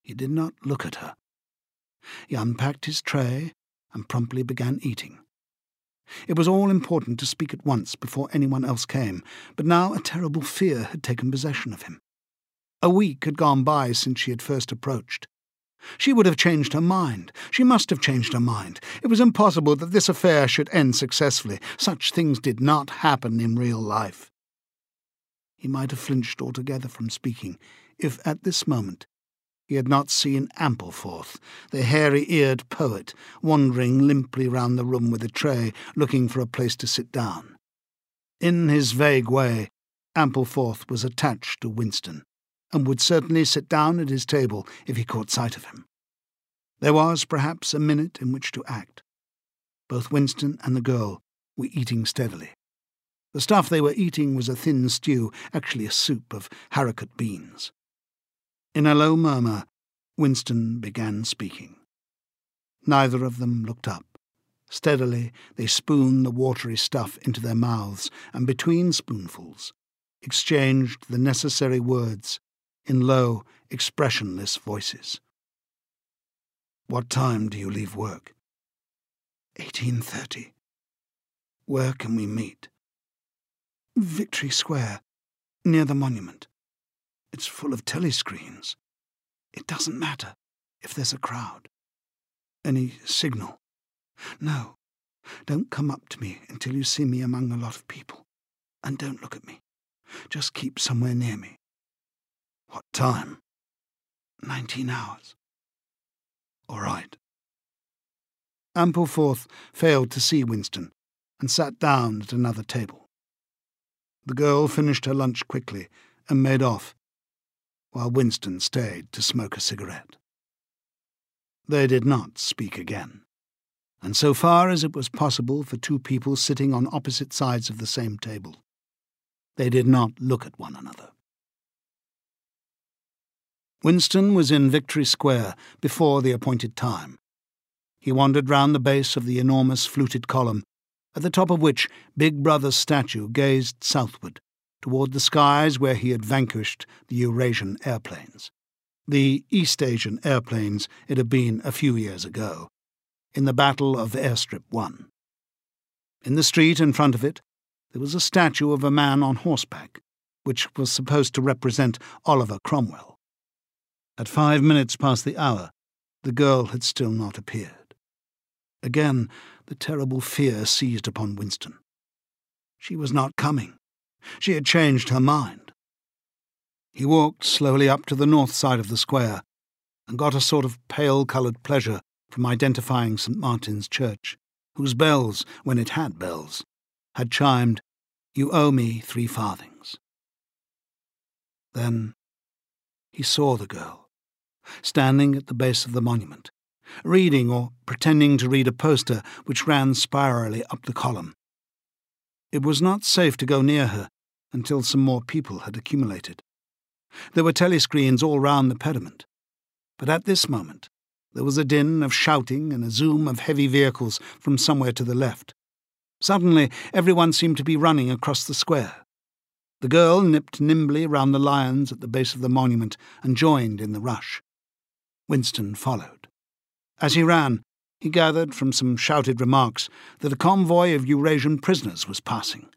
He did not look at her. He unpacked his tray and promptly began eating. It was all important to speak at once before anyone else came, but now a terrible fear had taken possession of him. A week had gone by since she had first approached. She would have changed her mind. She must have changed her mind. It was impossible that this affair should end successfully. Such things did not happen in real life. He might have flinched altogether from speaking if, at this moment, he had not seen Ampleforth, the hairy-eared poet, wandering limply round the room with a tray, looking for a place to sit down. In his vague way, Ampleforth was attached to Winston, and would certainly sit down at his table if he caught sight of him. There was perhaps a minute in which to act. Both Winston and the girl were eating steadily. The stuff they were eating was a thin stew, actually a soup of haricot beans. In a low murmur, Winston began speaking. Neither of them looked up. Steadily, they spooned the watery stuff into their mouths, and between spoonfuls, exchanged the necessary words in low, expressionless voices. "What time do you leave work?" 18:30. "Where can we meet?" "Victory Square, near the monument. It's full of telescreens. It doesn't matter if there's a crowd." "Any signal?" "No. Don't come up to me until you see me among a lot of people. And don't look at me. Just keep somewhere near me." "What time?" 19 hours. "All right." Ampleforth failed to see Winston and sat down at another table. The girl finished her lunch quickly and made off, while Winston stayed to smoke a cigarette. They did not speak again, and so far as it was possible for two people sitting on opposite sides of the same table, they did not look at one another. Winston was in Victory Square before the appointed time. He wandered round the base of the enormous fluted column, at the top of which Big Brother's statue gazed southward, toward the skies where he had vanquished the Eurasian airplanes. The East Asian airplanes it had been a few years ago, in the Battle of Airstrip 1. In the street in front of it, there was a statue of a man on horseback, which was supposed to represent Oliver Cromwell. At 5 minutes past the hour, the girl had still not appeared. Again, the terrible fear seized upon Winston. She was not coming. She had changed her mind. He walked slowly up to the north side of the square and got a sort of pale-coloured pleasure from identifying St. Martin's Church, whose bells, when it had bells, had chimed, "You owe me 3 farthings." Then he saw the girl, standing at the base of the monument, reading or pretending to read a poster which ran spirally up the column. It was not safe to go near her until some more people had accumulated. There were telescreens all round the pediment, but at this moment there was a din of shouting and a zoom of heavy vehicles from somewhere to the left. Suddenly everyone seemed to be running across the square. The girl nipped nimbly round the lions at the base of the monument and joined in the rush. Winston followed. As he ran, he gathered from some shouted remarks that a convoy of Eurasian prisoners was passing.